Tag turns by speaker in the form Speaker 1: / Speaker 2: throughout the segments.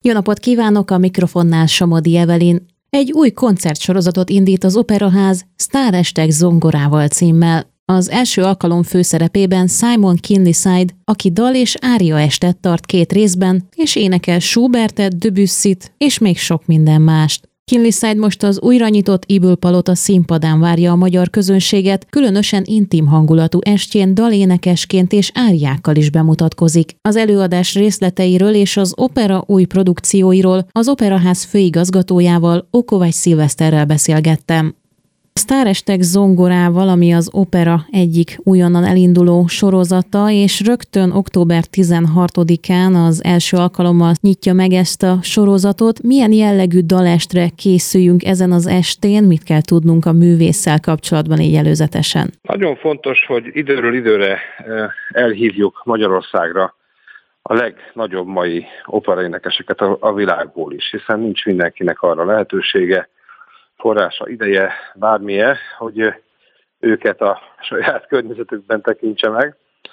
Speaker 1: Jó napot kívánok, a mikrofonnál Somodi Evelyn. Egy új koncertsorozatot indít az Operaház Sztárestek zongorával címmel. Az első alkalom főszerepében Simon Kinleyside, aki dal és ária estet tart 2 részben, és énekel Schubertet, Debussyt és még sok minden mást. Kinleyside most az újra nyitott Ibl-palota színpadán várja a magyar közönséget, különösen intim hangulatú estjén dalénekesként és áriákkal is bemutatkozik. Az előadás részleteiről és az opera új produkcióiról az Operaház főigazgatójával, Okovács Szilveszterrel beszélgettem. A Sztárestek zongorával, ami az opera egyik újonnan elinduló sorozata, és rögtön október 16-án az első alkalommal nyitja meg ezt a sorozatot. Milyen jellegű dalestre készüljünk ezen az estén? Mit kell tudnunk a művésszel kapcsolatban így előzetesen?
Speaker 2: Nagyon fontos, hogy időről időre elhívjuk Magyarországra a legnagyobb mai operaénekeseket a világból is, hiszen nincs mindenkinek arra lehetősége, forrása, ideje, bármilyen, hogy őket a saját környezetükben tekintse meg.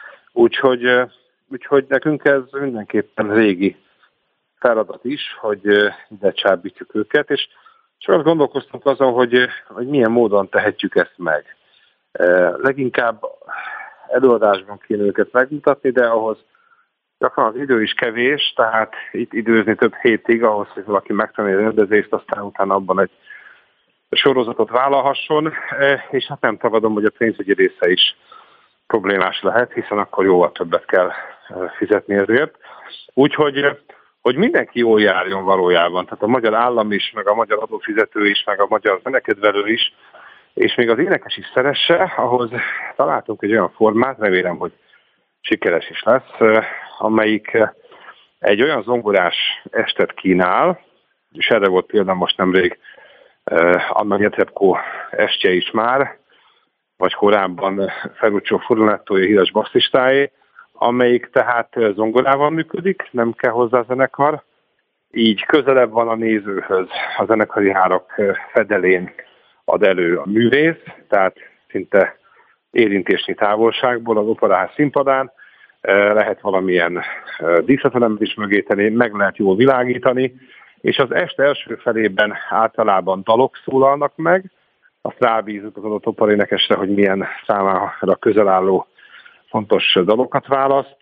Speaker 2: Úgyhogy nekünk ez mindenképpen régi feladat is, hogy ide csábítjuk őket, és sokat gondolkoztunk azon, hogy milyen módon tehetjük ezt meg. Leginkább előadásban kéne őket megmutatni, de ahhoz gyakran az idő is kevés, tehát itt időzni több hétig ahhoz, hogy valaki megtanulja a rendezést, aztán utána abban egy sorozatot vállalhasson, és hát nem tagadom, hogy a pénzügyi része is problémás lehet, hiszen akkor jóval többet kell fizetni ezért. Úgyhogy hogy mindenki jól járjon valójában, tehát a magyar állam is, meg a magyar adófizető is, meg a magyar zenekedvelő is, és még az énekes is szeresse, ahhoz találtunk egy olyan formát, remélem, hogy sikeres is lesz, amelyik egy olyan zongorás estet kínál, és erre volt például most nemrég Anna Netrebko estje is már, vagy korábban Ferruccio Furlanettója híres basszistáé, amelyik tehát zongorával működik, nem kell hozzá zenekar, így közelebb van a nézőhöz, a zenekari árak fedelén ad elő a művész, tehát szinte érintésnyi távolságból az Operaház színpadán, lehet valamilyen díszletelemben is mögé tenni, meg lehet jól világítani, és az este első felében általában dalok szólalnak meg, azt rábízunk az adott operaénekesre, hogy milyen számára közel álló fontos dalokat választ,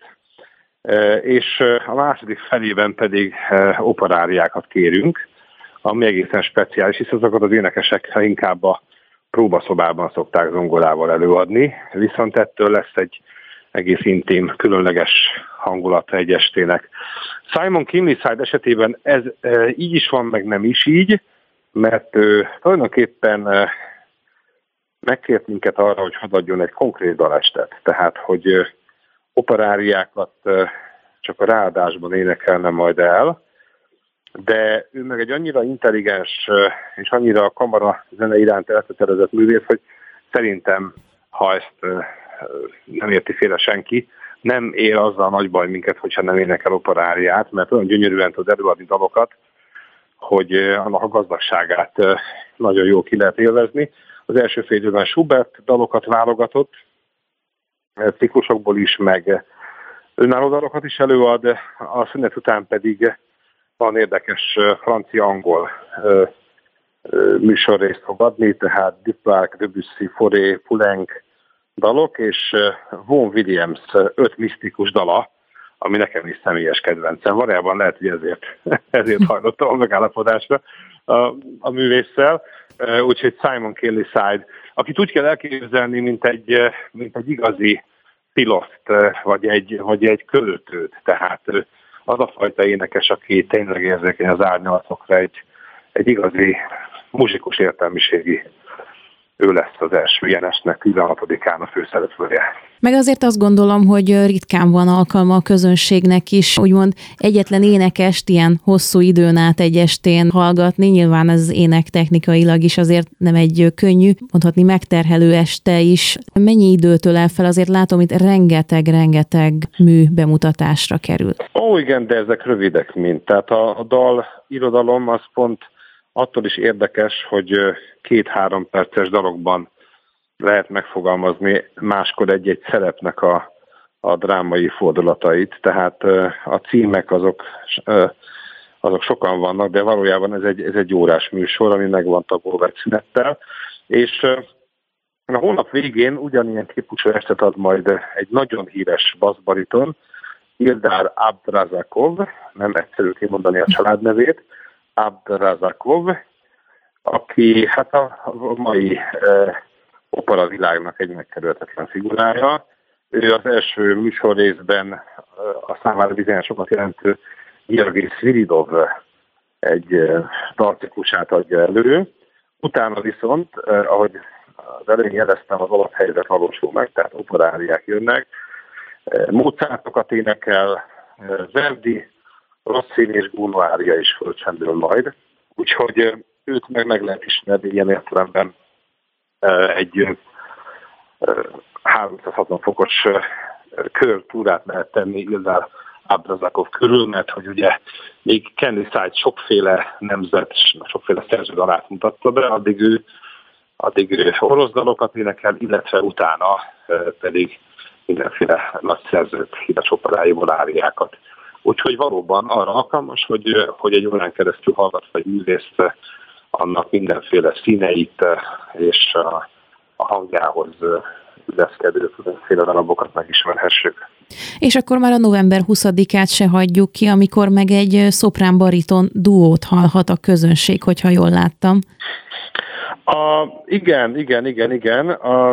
Speaker 2: és a második felében pedig operáriákat kérünk, ami egészen speciális, hisz azokat az énekesek inkább a próbaszobában szokták zongorával előadni, viszont ettől lesz egy egész intim, különleges hangulata egy estének. Simon Kinleyside esetében ez így is van, meg nem is így, mert tulajdonképpen megkért minket arra, hogy hadd adjon egy konkrét dalestet. Tehát, hogy operáriákat csak a ráadásban énekelne majd el, de ő meg egy annyira intelligens és annyira a kamara zene iránt elkötelezett művész, hogy szerintem, ha ezt nem érti félre senki, nem ér azzal nagy baj minket, hogyha nem énekel operáriát, mert olyan gyönyörűen tud előadni dalokat, hogy annak a gazdagságát nagyon jól ki lehet élvezni. Az első fél időben Schubert dalokat válogatott, ciklusokból is, meg önálló dalokat is előad, a szünet után pedig van érdekes francia-angol műsorrészt fog adni, tehát Duparc, Debussy, Fauré, Poulenc dalok, és Vaughan Williams 5 misztikus dala, ami nekem is személyes kedvencem. Valójában lehet, hogy ezért hajlottam a megállapodásra a művésszel. Úgyhogy Simon Kinleyside, akit úgy kell elképzelni, mint egy igazi piloszt, vagy egy költőt. Tehát az a fajta énekes, aki tényleg érzékeny az árnyalatokra, egy igazi muzsikus értelmiségi. Ő lesz az első ilyen estnek 16-án a főszereplője.
Speaker 1: Meg azért azt gondolom, hogy ritkán van alkalma a közönségnek is, úgymond egyetlen énekest ilyen hosszú időn át egy estén hallgatni. Nyilván ez énektechnikailag is azért nem egy könnyű, mondhatni megterhelő este is. Mennyi időtől el fel? Azért látom, itt rengeteg mű bemutatásra kerül.
Speaker 2: Ó, igen, de ezek rövidek mind. Tehát a dal irodalom az pont attól is érdekes, hogy 2-3 perces dalokban lehet megfogalmazni máskor egy-egy szerepnek a drámai fordulatait. Tehát a címek azok azok sokan vannak, de valójában ez egy órás műsor, ami meg van tagolva egy szünettel, és a hónap végén ugyanilyen típusú estet ad majd egy nagyon híres basszbariton, Ildar Abdrazakov, nem egyszerű kimondani a családnevét, Abdrazakov, aki hát a mai opera világnak egy megkerülhetetlen figurája. Ő az első műsorrészben a számára bizonyos sokat jelentő Gergely Sviridov egy dalciklusát adja elő. Utána viszont, ahogy az elején jeleztem, az alaphelyzet valósul meg, tehát operáriák jönnek, Mozartokat énekel, Verdi, Rossini és Gounod ária is fölcsendül majd. Úgyhogy őt meg lehet ismerni ilyen értelemben egy 360 fokos körtúrát lehet tenni Ildar Abdrazakov körül, mert hogy ugye még Kenny Side sokféle nemzet, sokféle szerződalát mutatta be, addig ő orosz dalokat énekel, illetve utána pedig mindenféle nagy szerzők híres operáiból áriákat. Úgyhogy valóban arra alkalmas, hogy egy órán keresztül hallgatva egy művészt, annak mindenféle színeit és a hangjához illeszkedő mindenféle darabokat megismerhessük. És
Speaker 1: akkor már a november 20-át se hagyjuk ki, amikor meg egy szoprán-bariton duót hallhat a közönség, hogyha jól láttam.
Speaker 2: Igen.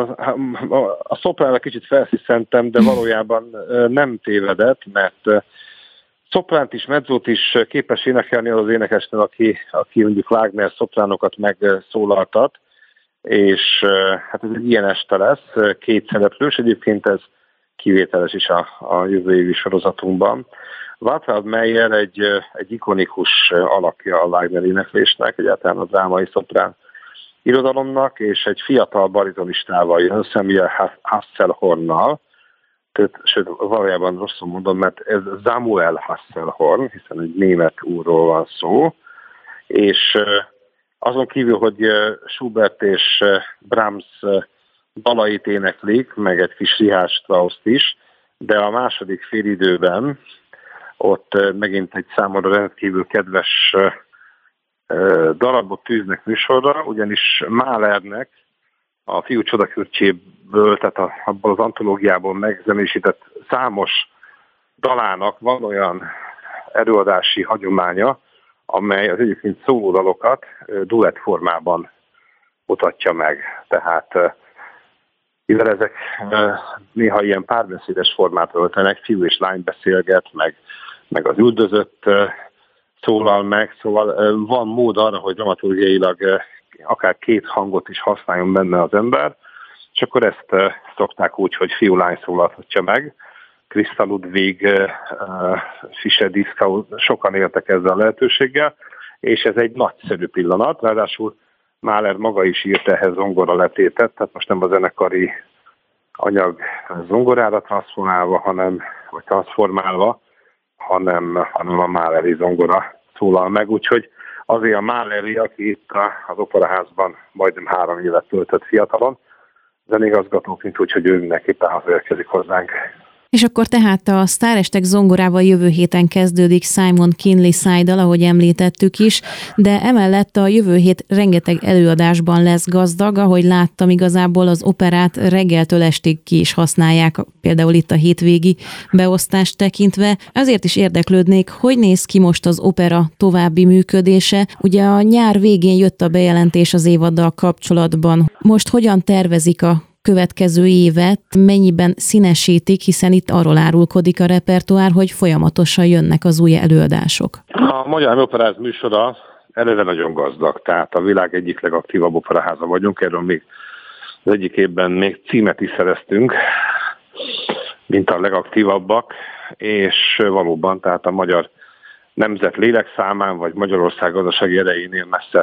Speaker 2: A szopránra kicsit felsziszentem, de valójában nem tévedett, mert szopránt is, mezzót is képes énekelni az énekesnő, aki mondjuk Wagner szopránokat megszólaltat, és hát ez egy ilyen este lesz, két szereplős, egyébként ez kivételes is a jövő évi sorozatunkban. Waltraud Meyer egy ikonikus alakja a Wagner éneklésnek, egyáltalán a drámai szoprán irodalomnak, és egy fiatal baritonistával jön, Samuel Hasselhornnal, sőt, valójában rosszul mondom, mert ez Samuel Hasselhorn, hiszen egy német úrról van szó, és azon kívül, hogy Schubert és Brahms dalait éneklik, meg egy kis Richard Strauss-t is, de a második félidőben ott megint egy számomra rendkívül kedves darabot tűznek műsorra, ugyanis Mahlernek a Fiú csodakürtjéből, tehát abból az antológiából megzenésített számos dalának van olyan előadási hagyománya, amely az egyébként szólódalokat duett formában mutatja meg. Tehát mivel ezek néha ilyen párbeszédes formát öltenek, fiú és lány beszélget, meg az üldözött szólal meg, szóval van mód arra, hogy dramaturgiailag akár két hangot is használjon benne az ember, és akkor ezt szokták úgy, hogy fiú-lány szólalhatja meg. Christa Ludwig, Fischer Dieskau, sokan éltek ezzel a lehetőséggel, és ez egy nagyszerű pillanat, ráadásul Mahler maga is írt ehhez zongora letétet, tehát most nem a zenekari anyag zongorára transformálva, hanem a Mahleri zongora szólal meg, úgyhogy azért a Mahleri, aki itt az Operaházban majdnem 3 évet töltött fiatalon, zenigazgatók, mint úgy, hogy ő mindenképpen hazaérkezik hozzánk.
Speaker 1: És akkor tehát a Sztárestek zongorával jövő héten kezdődik Simon Kinley Side-dal, ahogy említettük is, de emellett a jövő hét rengeteg előadásban lesz gazdag, ahogy láttam, igazából az operát reggeltől estig ki is használják, például itt a hétvégi beosztást tekintve. Azért is érdeklődnék, hogy néz ki most az opera további működése. Ugye a nyár végén jött a bejelentés az évaddal kapcsolatban. Most hogyan tervezik a következő évet, mennyiben színesítik, hiszen itt arról árulkodik a repertoár, hogy folyamatosan jönnek az új előadások.
Speaker 2: A Magyar Operaház műsora eleve nagyon gazdag, tehát a világ egyik legaktívabb operaháza vagyunk, erről még az egyik évben még címet is szereztünk, mint a legaktívabbak, és valóban tehát a magyar nemzet lélekszámán, vagy Magyarország gazdasági erejénél messze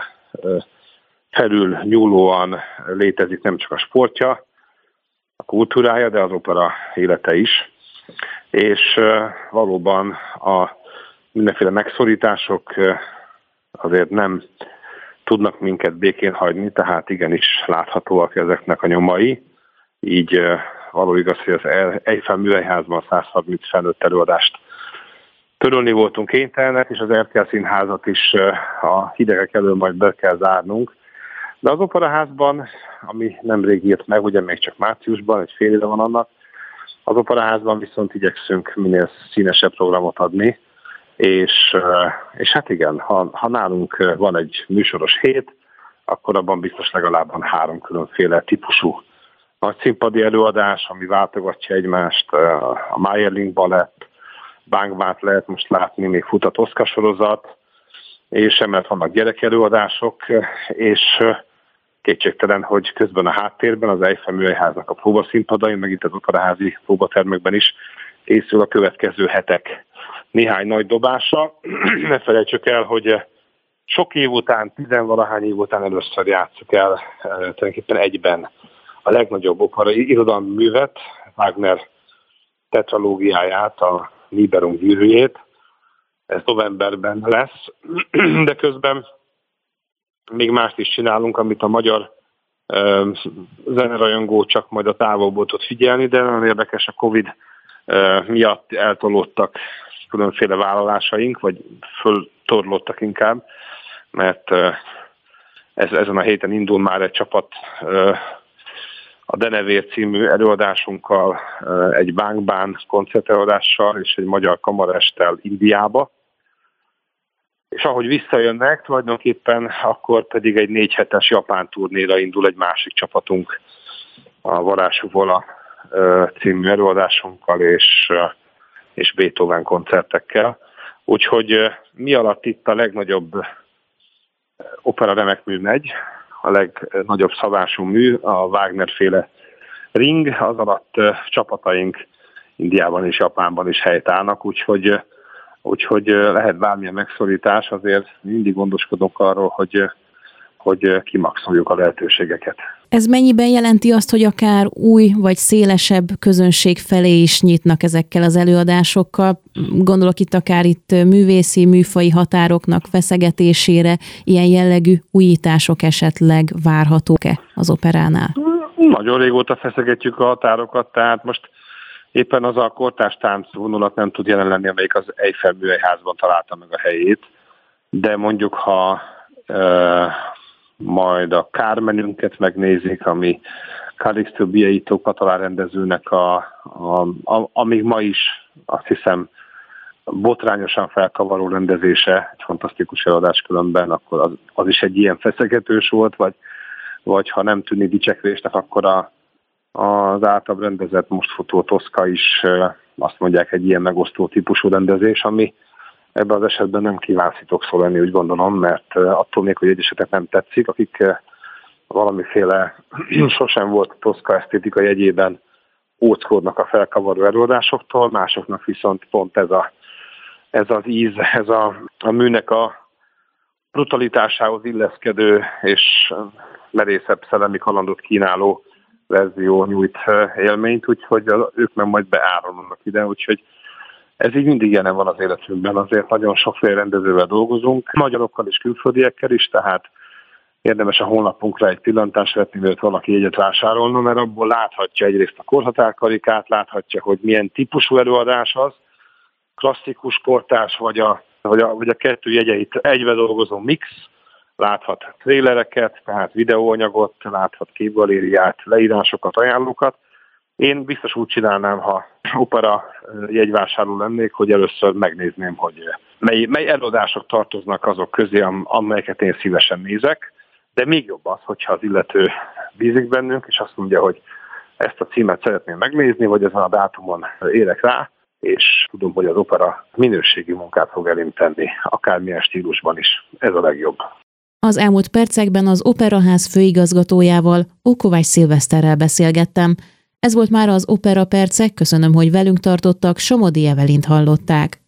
Speaker 2: felül nyúlóan létezik nem csak a sportja, a kultúrája, de az opera élete is. És valóban a mindenféle megszorítások azért nem tudnak minket békén hagyni, tehát igenis láthatóak ezeknek a nyomai. Így való igaz, hogy az Eiffel Műhelyházban 130 felnőtt előadást törölni voltunk kénytelenek, és az Erkel Színházat is a hidegek elől majd be kell zárnunk. De az Operaházban, ami nemrég írt meg, ugye még csak márciusban, egy fél éve van annak, az Operaházban viszont igyekszünk minél színesebb programot adni, és hát igen, ha nálunk van egy műsoros hét, akkor abban biztos legalább 3 különféle típusú nagy színpadi előadás, ami váltogatja egymást, a Mayerling balett, Bánkbát lehet most látni, még fut a Toszka sorozat, és emellett vannak gyerekelőadások, és kétségtelen, hogy közben a háttérben az Eiffel Műhelyháznak a próbaszínpadain, meg itt az operaházi próbatermekben is készül a következő hetek néhány nagy dobása. Ne felejtsük el, hogy sok év után, 10-valahány év után először játsszuk el tulajdonképpen egyben a legnagyobb opera irodalmi művet, Wagner tetralógiáját, a Nibelung gyűrűjét. Ez novemberben lesz, de közben még mást is csinálunk, amit a magyar zenerajongó csak majd a távolból tud figyelni, de nagyon érdekes, a Covid miatt eltolódtak különféle vállalásaink, vagy föltorlódtak inkább, mert ezen a héten indul már egy csapat a Denevér című előadásunkkal, egy Bánkbán koncertelőadással és egy magyar kamarestel Indiába. És ahogy visszajönnek, tulajdonképpen akkor pedig egy 4 hetes japán turnéra indul egy másik csapatunk, a Varázsú Vola című előadásunkkal és Beethoven koncertekkel. Úgyhogy mi alatt itt a legnagyobb opera remekmű megy, a legnagyobb szabású mű, a Wagner-féle Ring, az alatt csapataink Indiában és Japánban is helyt állnak, úgyhogy lehet bármilyen megszorítás, azért mindig gondoskodunk arról, hogy kimaxoljuk a lehetőségeket.
Speaker 1: Ez mennyiben jelenti azt, hogy akár új vagy szélesebb közönség felé is nyitnak ezekkel az előadásokkal? Gondolok itt művészi, műfaji határoknak feszegetésére, ilyen jellegű újítások esetleg várhatók-e az operánál?
Speaker 2: Nagyon régóta feszegetjük a határokat, tehát most éppen az a kortárs táncvonulat nem tud jelen lenni, amelyik az Eiffel Műhelyházban találta meg a helyét, de mondjuk, ha majd a Carmenünket megnézik, ami Calixto Bieito katalán rendezőnek amíg ma is, azt hiszem, botrányosan felkavaró rendezése, egy fantasztikus előadás különben, akkor az is egy ilyen feszegetős volt, vagy ha nem tűnik dicsekvésnek, akkor az általában rendezett most futó Toszka is azt mondják egy ilyen megosztó típusú rendezés, ami ebben az esetben nem kíván szitokszó lenni, úgy gondolom, mert attól még, hogy egyeseknek nem tetszik, akik valamiféle sosem volt Toszka esztétika jegyében óckodnak a felkavaró előadásoktól, másoknak viszont pont ez az íz, ez a műnek a brutalitásához illeszkedő és merészebb szellemi kalandot kínáló verzió nyújt élményt, úgyhogy ők meg majd beáramlanak ide, úgyhogy ez így mindig jelen van az életünkben, azért nagyon sokféle rendezővel dolgozunk, magyarokkal és külföldiekkel is, tehát érdemes a honlapunkra egy pillantást vetni, mielőtt valaki jegyet vásárolna, mert abból láthatja egyrészt a korhatárkarikát, láthatja, hogy milyen típusú előadás az, klasszikus, kortárs vagy a kettő jegyeit egybe dolgozó mix, láthat trélereket, tehát videóanyagot, láthat képgalériát, leírásokat, ajánlókat. Én biztos úgy csinálnám, ha opera jegyvásárló lennék, hogy először megnézném, hogy mely előadások tartoznak azok közé, amelyeket én szívesen nézek, de még jobb az, hogyha az illető bízik bennünk, és azt mondja, hogy ezt a címet szeretném megnézni, vagy ezen a dátumon érek rá, és tudom, hogy az opera minőségi munkát fog elém tenni, akármilyen stílusban is. Ez a legjobb.
Speaker 1: Az elmúlt percekben az Operaház főigazgatójával, Ókovács Szilveszterrel beszélgettem. Ez volt már az Opera Percek, köszönöm, hogy velünk tartottak, Somodi Evelint hallották.